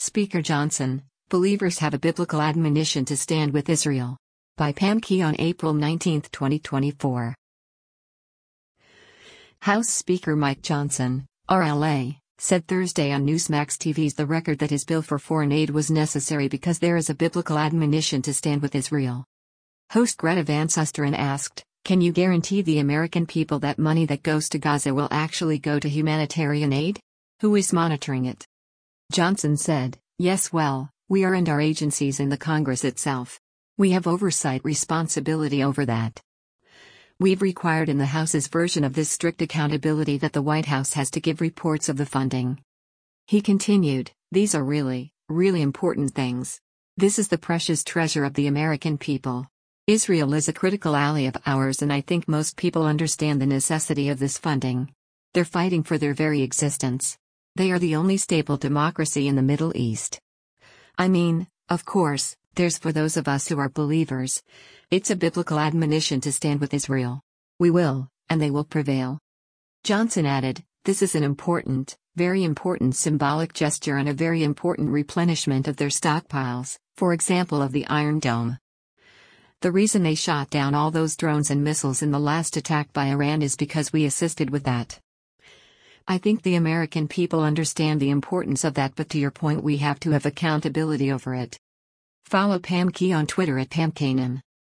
Speaker Johnson, believers have a biblical admonition to stand with Israel. By Pam Key on April 19, 2024. House Speaker Mike Johnson, RLA, said Thursday on Newsmax TV's The Record that his bill for foreign aid was necessary because there is a biblical admonition to stand with Israel. Host Greta Van Susteren asked, "Can you guarantee the American people that money that goes to Gaza will actually go to humanitarian aid? Who is monitoring it?" Johnson said, "Yes, well, we are and our agencies in the Congress itself. We have oversight responsibility over that. We've required in the House's version of this strict accountability that the White House has to give reports of the funding." He continued, "These are really, really important things. This is the precious treasure of the American people. Israel is a critical ally of ours, and I think most people understand the necessity of this funding. They're fighting for their very existence. They are the only stable democracy in the Middle East. I mean, of course, there's for those of us who are believers. It's a biblical admonition to stand with Israel. We will, and they will prevail." Johnson added, "This is an important, very important symbolic gesture and a very important replenishment of their stockpiles, for example of the Iron Dome. The reason they shot down all those drones and missiles in the last attack by Iran is because we assisted with that. I think the American people understand the importance of that, but to your point, we have to have accountability over it." Follow Pam Key on Twitter at PamKanan.